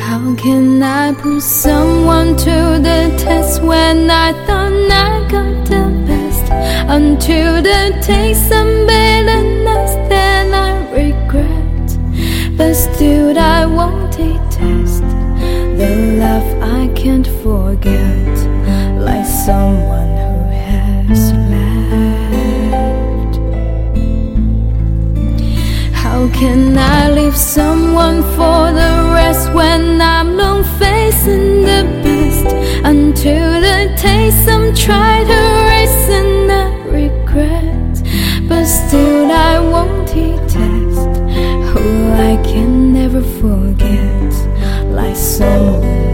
How can I put someone to the test when I thought I got the best? Until the taste of bitterness that I regret, but still I won't detest the love I can't forget, like someone who has left. How can I leave someone for the rest when I'm long facing the best? Until the taste I'm trying to erase and I regret, but still I won't detest who I can never forget, like someone